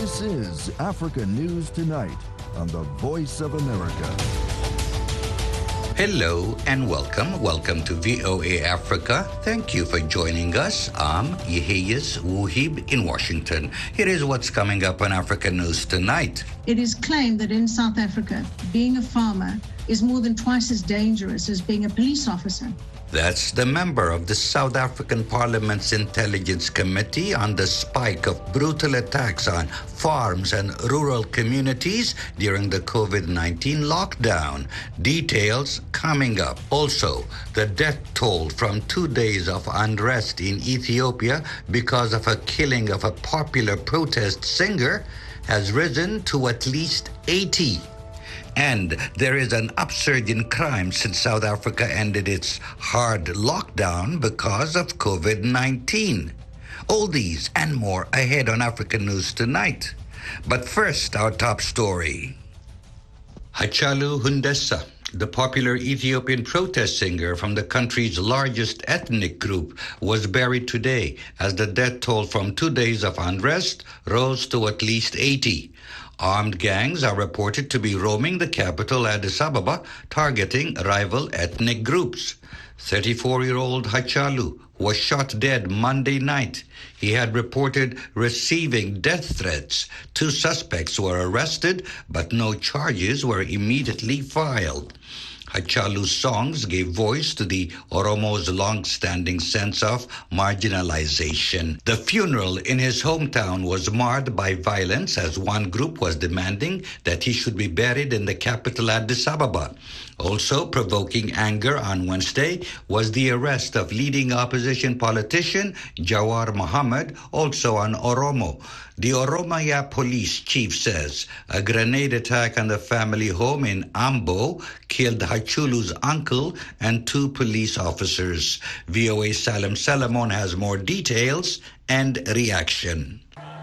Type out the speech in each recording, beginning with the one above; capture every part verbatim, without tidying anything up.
This is Africa News Tonight on the Voice of America. Hello and welcome. Welcome to V O A Africa. Thank you for joining us. I'm Yeheyes Wuhib in Washington. Here is what's coming up on Africa News Tonight. It is claimed that in South Africa, being a farmer is more than twice as dangerous as being a police officer. That's the member of the South African Parliament's Intelligence Committee on the spike of brutal attacks on farms and rural communities during the COVID nineteen lockdown. Details coming up. Also, the death toll from two days of unrest in Ethiopia because of a killing of a popular protest singer has risen to at least eighty. And there is an upsurge in crime since South Africa ended its hard lockdown because of COVID nineteen. All these and more ahead on Africa News Tonight. But first, our top story. Hachalu Hundessa, the popular Ethiopian protest singer from the country's largest ethnic group, was buried today as the death toll from two days of unrest rose to at least eighty. Armed gangs are reported to be roaming the capital, Addis Ababa, targeting rival ethnic groups. thirty-four-year-old Hachalu was shot dead Monday night. He had reported receiving death threats. Two suspects were arrested, but no charges were immediately filed. Hachalu's songs gave voice to the Oromo's long-standing sense of marginalization. The funeral in his hometown was marred by violence as one group was demanding that he should be buried in the capital Addis Ababa. Also provoking anger on Wednesday was the arrest of leading opposition politician Jawar Mohammed, also an Oromo. The Oromia police chief says a grenade attack on the family home in Ambo killed Hachulu's uncle and two police officers. V O A Salem Salamon has more details and reaction.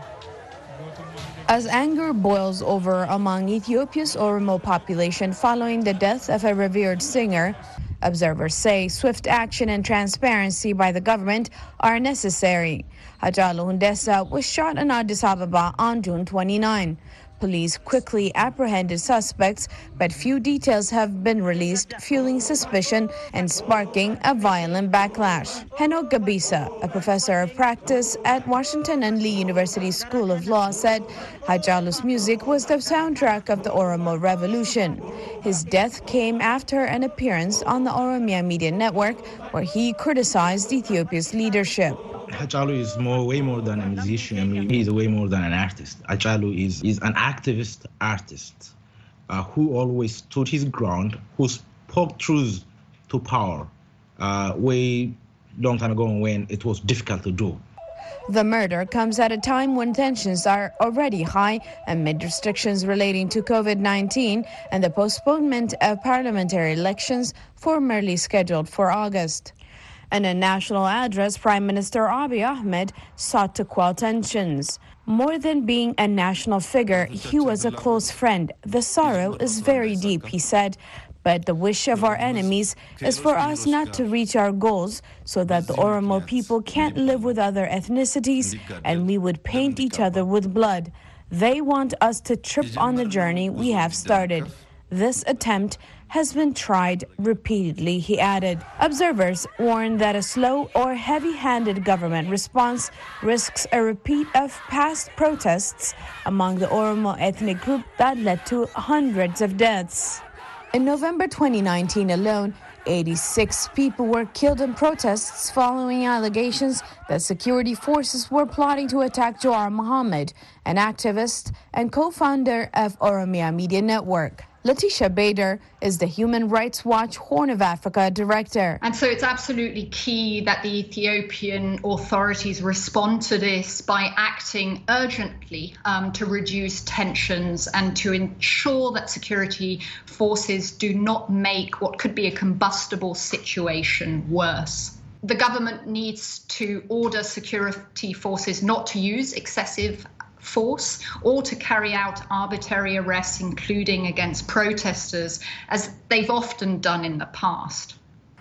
As anger boils over among Ethiopia's Oromo population following the death of a revered singer, observers say swift action and transparency by the government are necessary. Hachalu Hundessa was shot in Addis Ababa on June twenty-ninth. Police quickly apprehended suspects, but few details have been released, fueling suspicion and sparking a violent backlash. Henok Gabisa, a professor of practice at Washington and Lee University School of Law, said Hachalu's music was the soundtrack of the Oromo Revolution. His death came after an appearance on the Oromia Media Network, where he criticized Ethiopia's leadership. Hachalu is more, way more than a musician. I mean, he's way more than an artist. Hachalu is, is an activist artist uh, who always stood his ground, who spoke truth to power uh, way long time ago when it was difficult to do. The murder comes at a time when tensions are already high amid restrictions relating to COVID nineteen and the postponement of parliamentary elections formerly scheduled for August. In a national address, Prime Minister Abiy Ahmed sought to quell tensions. More than being a national figure, he was a close friend. The sorrow is very deep, he said. But the wish of our enemies is for us not to reach our goals so that the Oromo people can't live with other ethnicities and we would paint each other with blood. They want us to trip on the journey we have started. This attempt has been tried repeatedly, he added. Observers warn that a slow or heavy-handed government response risks a repeat of past protests among the Oromo ethnic group that led to hundreds of deaths. In November twenty nineteen alone, eighty-six people were killed in protests following allegations that security forces were plotting to attack Jawar Mohammed, an activist and co-founder of Oromia Media Network. Letitia Bader is the Human Rights Watch Horn of Africa director. And so it's absolutely key that the Ethiopian authorities respond to this by acting urgently um, to reduce tensions and to ensure that security forces do not make what could be a combustible situation worse. The government needs to order security forces not to use excessive force or to carry out arbitrary arrests, including against protesters, as they've often done in the past.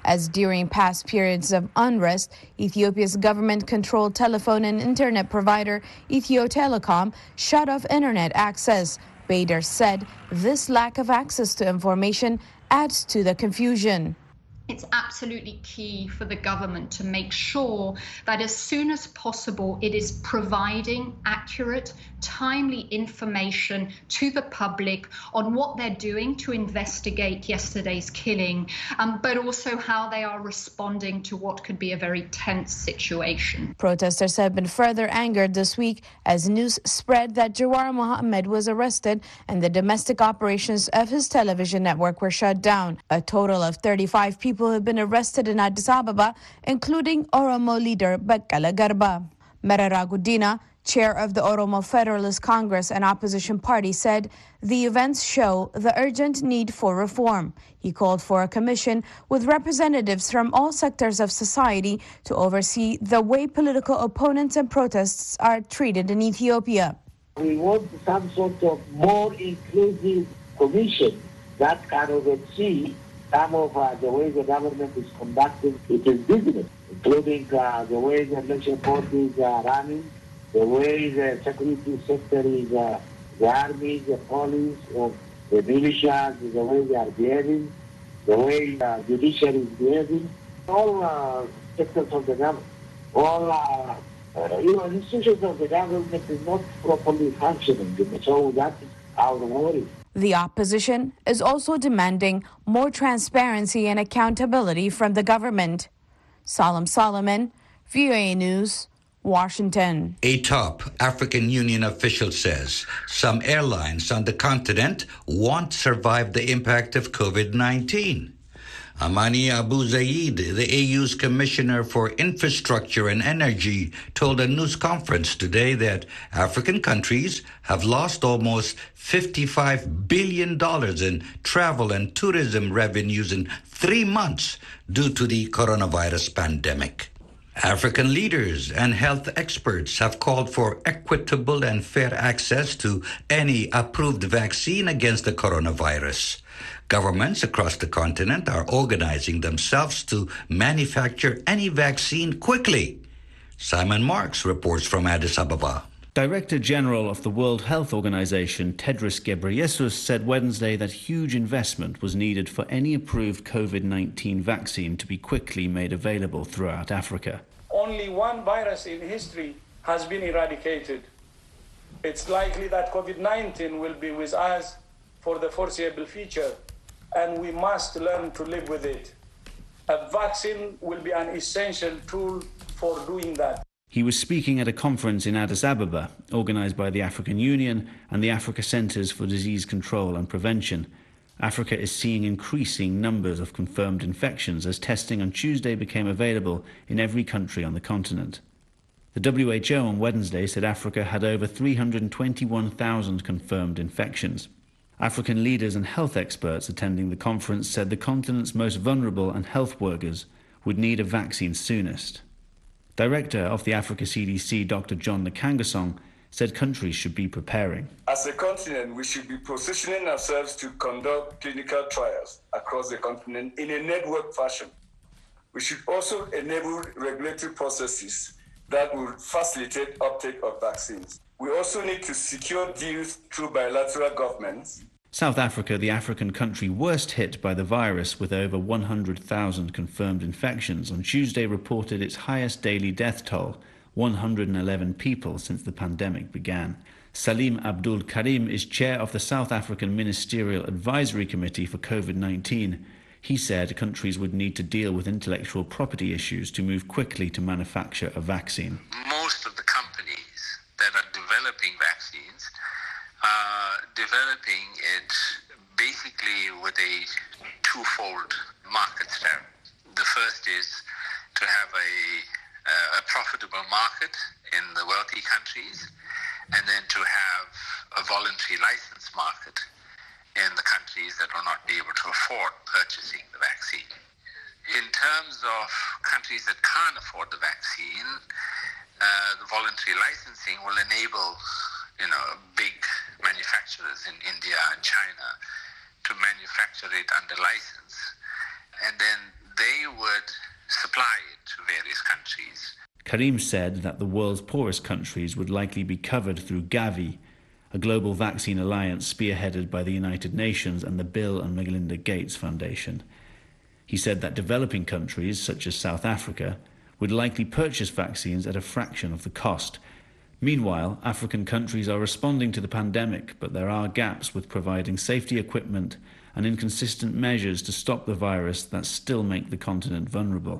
as during past periods of unrest, Ethiopia's government-controlled telephone and internet provider, Ethio Telecom, shut off internet access. Bader said this lack of access to information adds to the confusion. It's absolutely key for the government to make sure that as soon as possible it is providing accurate, timely information to the public on what they're doing to investigate yesterday's killing, um, but also how they are responding to what could be a very tense situation. Protesters have been further angered this week as news spread that Jawar Mohammed was arrested and the domestic operations of his television network were shut down. A total of thirty-five people have been arrested in Addis Ababa, including Oromo leader Baqqala Garba. Merera Guddina, chair of the Oromo Federalist Congress and opposition party, said the events show the urgent need for reform. He called for a commission with representatives from all sectors of society to oversee the way political opponents and protests are treated in Ethiopia. We want some sort of more inclusive commission that can oversee some of uh, the way the government is conducting its business, including uh, the way the election board is uh, running, the way the security sector is, uh, the army, the police, or the militias, the way they are behaving, the way the judiciary is behaving, all uh, sectors of the government, all uh, uh, you know, institutions of the government is not properly functioning. So that is our worry. The opposition is also demanding more transparency and accountability from the government. Salam Solomon, V O A News, Washington. A top African Union official says some airlines on the continent won't survive the impact of COVID nineteen. Amani Abu Zaid, the A U's Commissioner for Infrastructure and Energy, told a news conference today that African countries have lost almost fifty-five billion dollars in travel and tourism revenues in three months due to the coronavirus pandemic. African leaders and health experts have called for equitable and fair access to any approved vaccine against the coronavirus. Governments across the continent are organizing themselves to manufacture any vaccine quickly. Simon Marks reports from Addis Ababa. Director General of the World Health Organization, Tedros Ghebreyesus, said Wednesday that huge investment was needed for any approved COVID nineteen vaccine to be quickly made available throughout Africa. Only one virus in history has been eradicated. It's likely that COVID nineteen will be with us for the foreseeable future, and we must learn to live with it. A vaccine will be an essential tool for doing that. He was speaking at a conference in Addis Ababa, organized by the African Union and the Africa Centers for Disease Control and Prevention. Africa is seeing increasing numbers of confirmed infections as testing on Tuesday became available in every country on the continent. The W H O on Wednesday said Africa had over three hundred twenty-one thousand confirmed infections. African leaders and health experts attending the conference said the continent's most vulnerable and health workers would need a vaccine soonest. Director of the Africa C D C, Doctor John Nkangasong, said countries should be preparing. As a continent, we should be positioning ourselves to conduct clinical trials across the continent in a network fashion. We should also enable regulatory processes that will facilitate uptake of vaccines. We also need to secure deals through bilateral governments. South Africa, the African country worst hit by the virus with over one hundred thousand confirmed infections, on Tuesday reported its highest daily death toll, one hundred eleven people since the pandemic began. Salim Abdul Karim is chair of the South African Ministerial Advisory Committee for COVID nineteen. He said countries would need to deal with intellectual property issues to move quickly to manufacture a vaccine. Most of the companies that are developing vaccines are developing it basically with a twofold market strategy. The first is to have a, uh, a profitable market in the wealthy countries, and then to have a voluntary license market in the countries that will not be able to afford purchasing the vaccine. In terms of countries that can't afford the vaccine, uh, the voluntary licensing will enable, you know, big manufacturers in India and China to manufacture it under license. And then they would supply it to various countries. Karim said that the world's poorest countries would likely be covered through Gavi, a global vaccine alliance spearheaded by the United Nations and the Bill and Melinda Gates Foundation. He said that developing countries, such as South Africa, would likely purchase vaccines at a fraction of the cost. Meanwhile, African countries are responding to the pandemic, but there are gaps with providing safety equipment and inconsistent measures to stop the virus that still make the continent vulnerable.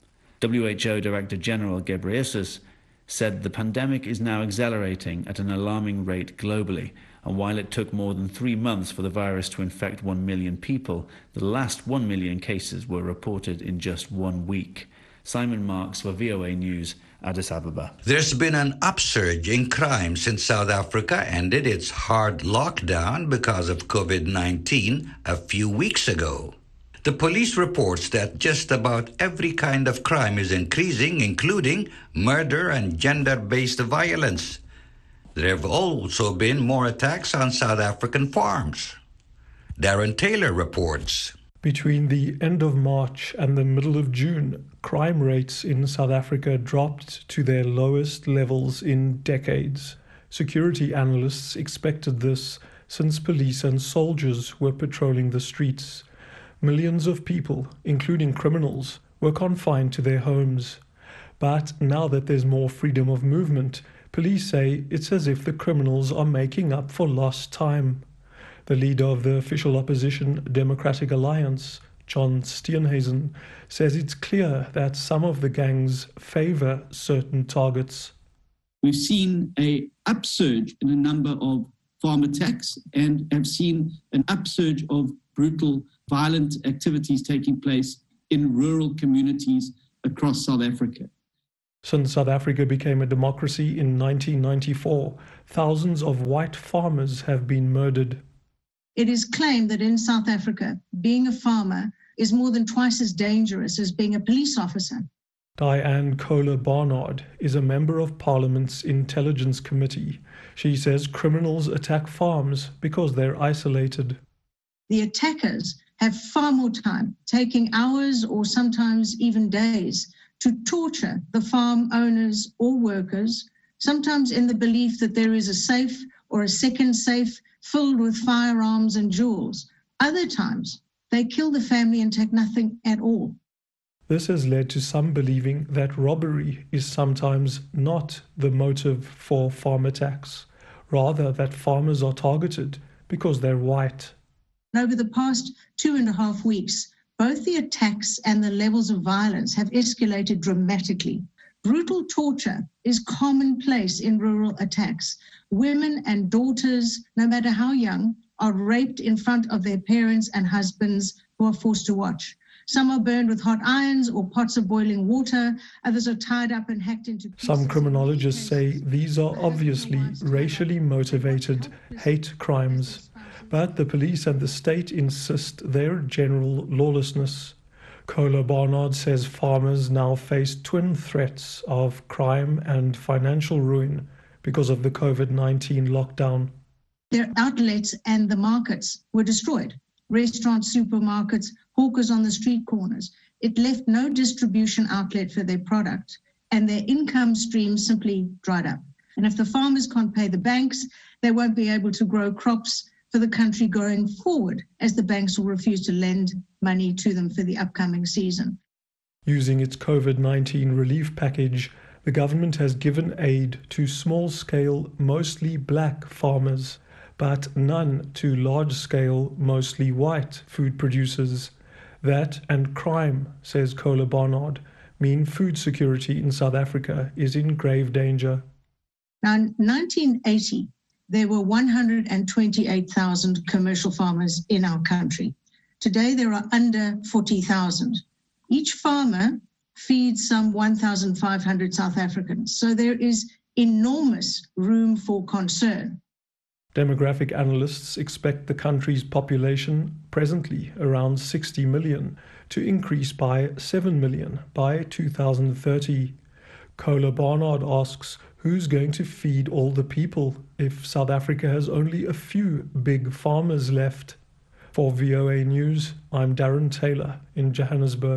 W H O Director General Ghebreyesus said the pandemic is now accelerating at an alarming rate globally, and while it took more than three months for the virus to infect one million people, the last one million cases were reported in just one week. Simon Marks for V O A News, Addis Ababa. There's been an upsurge in crime since South Africa ended its hard lockdown because of COVID nineteen a few weeks ago. The police reports that just about every kind of crime is increasing, including murder and gender-based violence. There have also been more attacks on South African farms. Darren Taylor reports. Between the end of March and the middle of June, crime rates in South Africa dropped to their lowest levels in decades. Security analysts expected this since police and soldiers were patrolling the streets. Millions of people, including criminals, were confined to their homes. But now that there's more freedom of movement, police say it's as if the criminals are making up for lost time. The leader of the official opposition Democratic Alliance, John Steenhuisen, says it's clear that some of the gangs favor certain targets. We've seen an upsurge in a number of farm attacks and have seen an upsurge of brutal, violent activities taking place in rural communities across South Africa. Since South Africa became a democracy in nineteen ninety-four, thousands of white farmers have been murdered. It is claimed that in South Africa, being a farmer is more than twice as dangerous as being a police officer. Diane Kohler-Barnard is a member of Parliament's Intelligence Committee. She says criminals attack farms because they're isolated. The attackers have far more time, taking hours or sometimes even days, to torture the farm owners or workers, sometimes in the belief that there is a safe or a second safe filled with firearms and jewels. Other times, they kill the family and take nothing at all. This has led to some believing that robbery is sometimes not the motive for farm attacks, rather that farmers are targeted because they're white. Over the past two and a half weeks, both the attacks and the levels of violence have escalated dramatically. Brutal torture is commonplace in rural attacks. Women and daughters, no matter how young, are raped in front of their parents and husbands who are forced to watch. Some are burned with hot irons or pots of boiling water. Others are tied up and hacked into pieces. Some criminologists say these are obviously racially motivated hate crimes, but the police and the state insist they're general lawlessness. Kohler-Barnard says farmers now face twin threats of crime and financial ruin because of the COVID nineteen lockdown. Their outlets and the markets were destroyed. Restaurants, supermarkets, hawkers on the street corners. It left no distribution outlet for their product, and their income stream simply dried up. And if the farmers can't pay the banks, they won't be able to grow crops for the country going forward, as the banks will refuse to lend money to them for the upcoming season. Using its COVID nineteen relief package, the government has given aid to small-scale, mostly black farmers, but none to large-scale, mostly white food producers. That and crime, says Kohler-Barnard, mean food security in South Africa is in grave danger. Now, in nineteen eighty, there were one hundred twenty-eight thousand commercial farmers in our country. Today, there are under forty thousand. Each farmer feeds some one thousand five hundred South Africans, so there is enormous room for concern. Demographic analysts expect the country's population, presently around sixty million, to increase by seven million by two thousand thirty. Kohler-Barnard asks, who's going to feed all the people if South Africa has only a few big farmers left? For V O A News, I'm Darren Taylor in Johannesburg.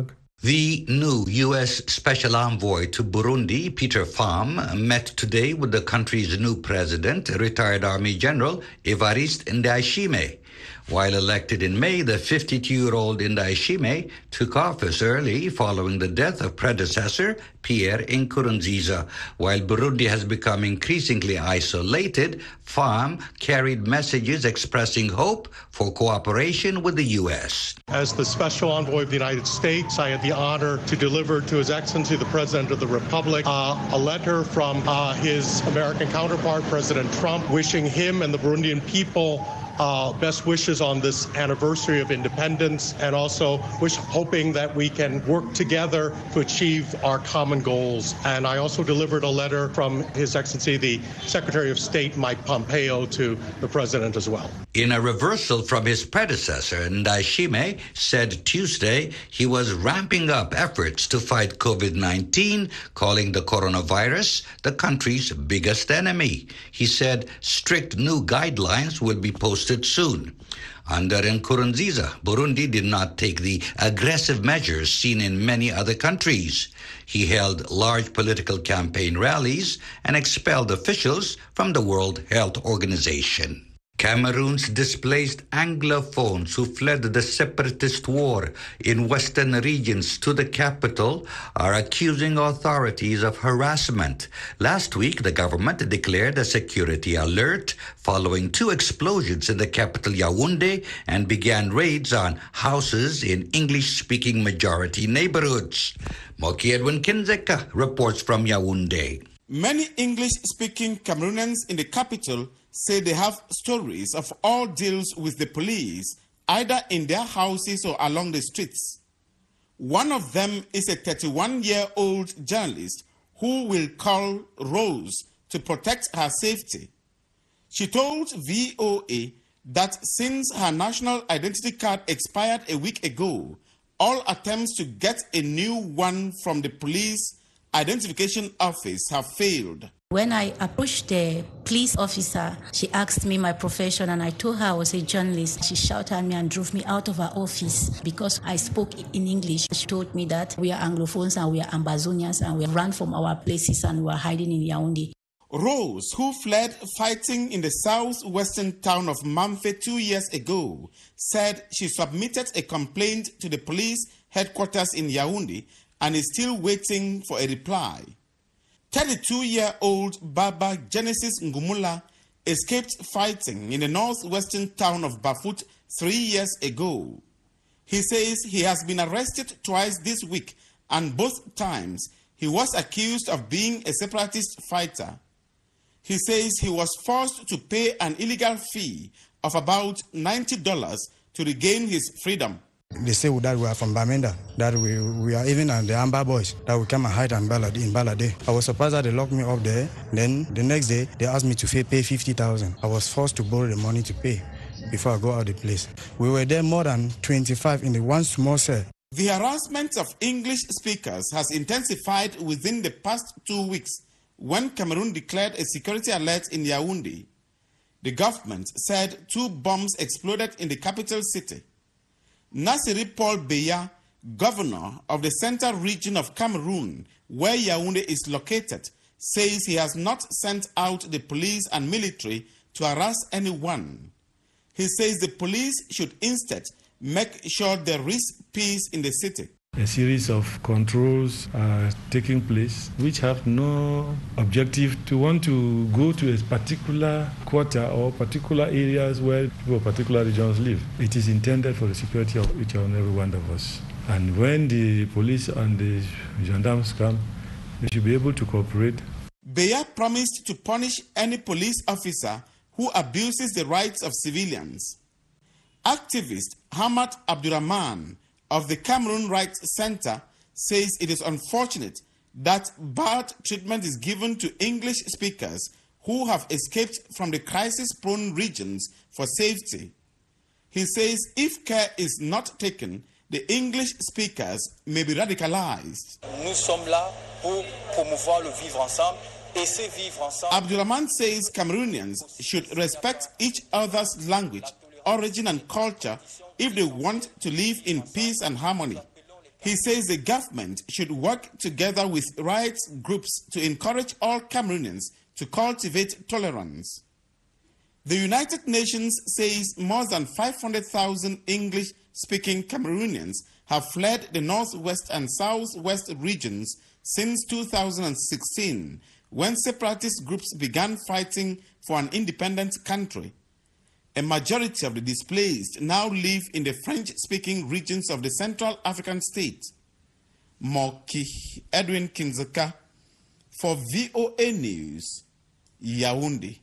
The new U S Special Envoy to Burundi, Peter Pham, met today with the country's new president, retired Army General Evariste Ndayishimiye. While elected in May, the fifty-two-year-old Ndayishimiye took office early following the death of predecessor Pierre Nkurunziza. While Burundi has become increasingly isolated, Pham carried messages expressing hope for cooperation with the U S. As the Special Envoy of the United States, I had the honor to deliver to His Excellency the President of the Republic uh, a letter from uh, his American counterpart, President Trump, wishing him and the Burundian people Uh, best wishes on this anniversary of independence, and also wish, hoping that we can work together to achieve our common goals. And I also delivered a letter from His Excellency the Secretary of State Mike Pompeo to the President as well. In a reversal from his predecessor, Ndayishimiye said Tuesday he was ramping up efforts to fight COVID nineteen, calling the coronavirus the country's biggest enemy. He said strict new guidelines will be posted soon. Under Nkurunziza, Burundi did not take the aggressive measures seen in many other countries. He held large political campaign rallies and expelled officials from the World Health Organization. Cameroon's displaced Anglophones who fled the separatist war in western regions to the capital are accusing authorities of harassment. Last week, the government declared a security alert following two explosions in the capital Yaoundé and began raids on houses in English-speaking majority neighborhoods. Moki Edwin Kinzeka reports from Yaoundé. Many English-speaking Cameroonians in the capital say they have stories of ordeals with the police, either in their houses or along the streets. One of them is a thirty-one-year-old journalist who will call Rose to protect her safety. She told V O A that since her national identity card expired a week ago, all attempts to get a new one from the police identification office have failed. When I approached the police officer, she asked me my profession, and I told her I was a journalist. She shouted at me and drove me out of her office because I spoke in English. She told me that we are Anglophones and we are Ambazonians and we ran from our places and we are hiding in Yaoundé. Rose, who fled fighting in the southwestern town of Mamfe two years ago, said she submitted a complaint to the police headquarters in Yaoundé and is still waiting for a reply. thirty-two-year-old Baba Genesis Ngumula escaped fighting in the northwestern town of Bafut three years ago. He says he has been arrested twice this week, and both times he was accused of being a separatist fighter. He says he was forced to pay an illegal fee of about ninety dollars to regain his freedom. They say that we are from Bamenda, that we, we are even at the Amba Boys, that we come and hide in Balade. In Balade. I was surprised that they locked me up there. Then the next day, they asked me to pay fifty thousand dollars. I was forced to borrow the money to pay before I go out of the place. We were there more than twenty-five in the one small cell. The harassment of English speakers has intensified within the past two weeks when Cameroon declared a security alert in Yaoundé. The government said two bombs exploded in the capital city. Nasiri Paul Beya, governor of the central region of Cameroon, where Yaoundé is located, says he has not sent out the police and military to harass anyone. He says the police should instead make sure there is peace in the city. A series of controls are taking place which have no objective to want to go to a particular quarter or particular areas where people of particular regions live. It is intended for the security of each and every one of us. And when the police and the gendarmes come, they should be able to cooperate. Beya promised to punish any police officer who abuses the rights of civilians. Activist Hamad Abdurrahman of the Cameroon Rights Center says it is unfortunate that bad treatment is given to English speakers who have escaped from the crisis-prone regions for safety. He says if care is not taken, the English speakers may be radicalized. Nous sommes là pour promouvoir le vivre ensemble. Abdurrahman says Cameroonians should respect each other's language, origin and culture if they want to live in peace and harmony. He says the government should work together with rights groups to encourage all Cameroonians to cultivate tolerance. The United Nations says more than five hundred thousand English-speaking Cameroonians have fled the northwest and southwest regions since two thousand sixteen, when separatist groups began fighting for an independent country. A majority of the displaced now live in the French-speaking regions of the Central African state. Moki Edwin Kinzaka for V O A News, Yaoundé.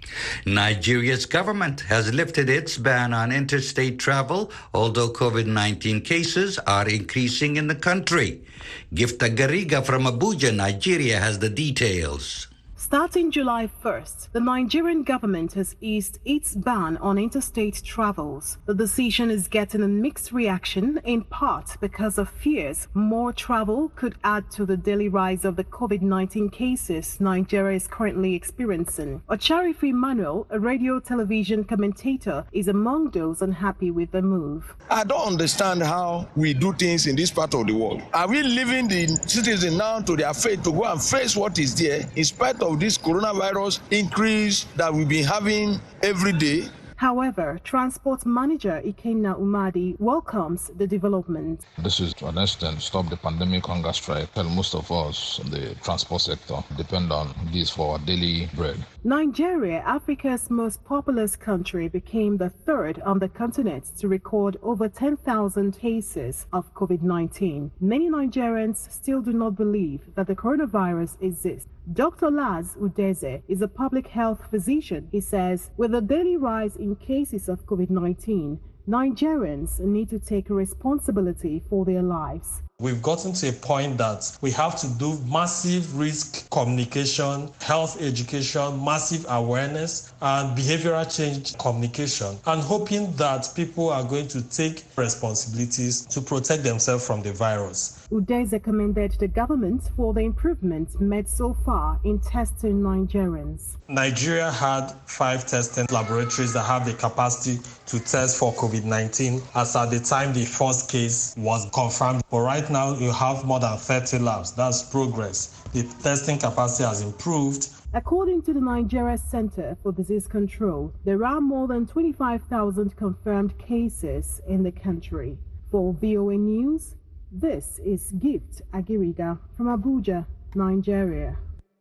Nigeria's government has lifted its ban on interstate travel, although COVID nineteen cases are increasing in the country. Gifta Gariga from Abuja, Nigeria, has the details. Starting July first, the Nigerian government has eased its ban on interstate travels. The decision is getting a mixed reaction, in part because of fears more travel could add to the daily rise of the COVID nineteen cases Nigeria is currently experiencing. Ocharife Emmanuel, a radio television commentator, is among those unhappy with the move. I don't understand how we do things in this part of the world. Are we leaving the citizens now to their fate to go and face what is there in spite of this coronavirus increase that we've been having every day? However, Transport Manager Ikenna Umadi welcomes the development. This is to an extent stop the pandemic hunger strike. Well, most of us in the transport sector depend on this for our daily bread. Nigeria, Africa's most populous country, became the third on the continent to record over ten thousand cases of COVID nineteen. Many Nigerians still do not believe that the coronavirus exists. Doctor Laz Udeze is a public health physician. He says, with the daily rise in cases of COVID nineteen, Nigerians need to take responsibility for their lives. We've gotten to a point that we have to do massive risk communication, health education, massive awareness, and behavioral change communication, and hoping that people are going to take responsibilities to protect themselves from the virus. Udeze commended the government for the improvements made so far in testing Nigerians. Nigeria had five testing laboratories that have the capacity to test for COVID nineteen, as at the time the first case was confirmed. But right now you have more than thirty labs. That's progress. The testing capacity has improved. According to the Nigeria Center for Disease Control, there are more than twenty-five thousand confirmed cases in the country. For V O A News, this is Gift Agiriga from Abuja, Nigeria.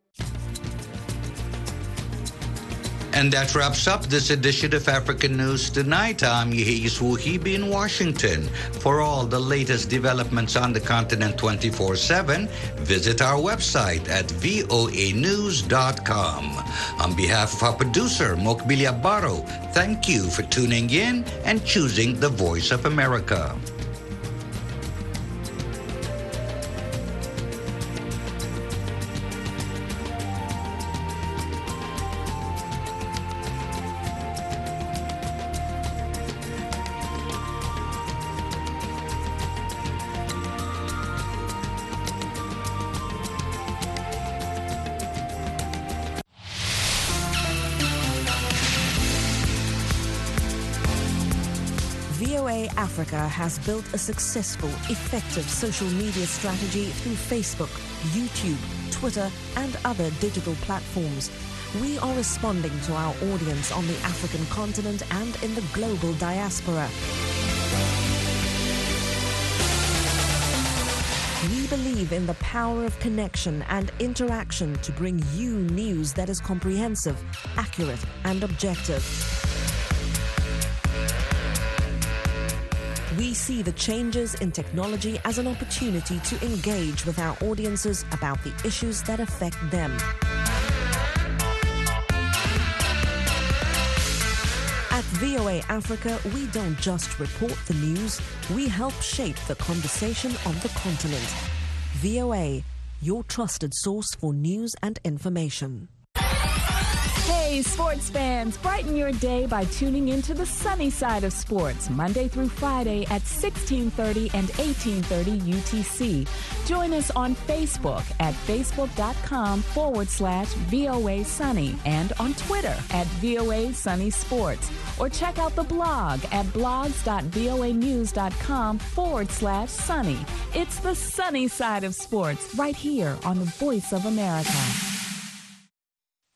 And that wraps up this edition of African News Tonight. I'm Yehis Wuhibi in Washington. For all the latest developments on the continent twenty-four seven, visit our website at V O A news dot com. On behalf of our producer, Mokbilia Baro, thank you for tuning in and choosing the Voice of America. V O A Africa has built a successful, effective social media strategy through Facebook, YouTube, Twitter, and other digital platforms. We are responding to our audience on the African continent and in the global diaspora. We believe in the power of connection and interaction to bring you news that is comprehensive, accurate, and objective. We see the changes in technology as an opportunity to engage with our audiences about the issues that affect them. At V O A Africa, we don't just report the news, we help shape the conversation on the continent. V O A, your trusted source for news and information. Hey, sports fans, brighten your day by tuning into the sunny side of sports, Monday through Friday at sixteen thirty and eighteen thirty U T C. Join us on Facebook at facebook.com forward slash VOA Sunny and on Twitter at VOA Sunny Sports. Or check out the blog at blogs.voanews.com forward slash sunny. It's the sunny side of sports right here on the Voice of America.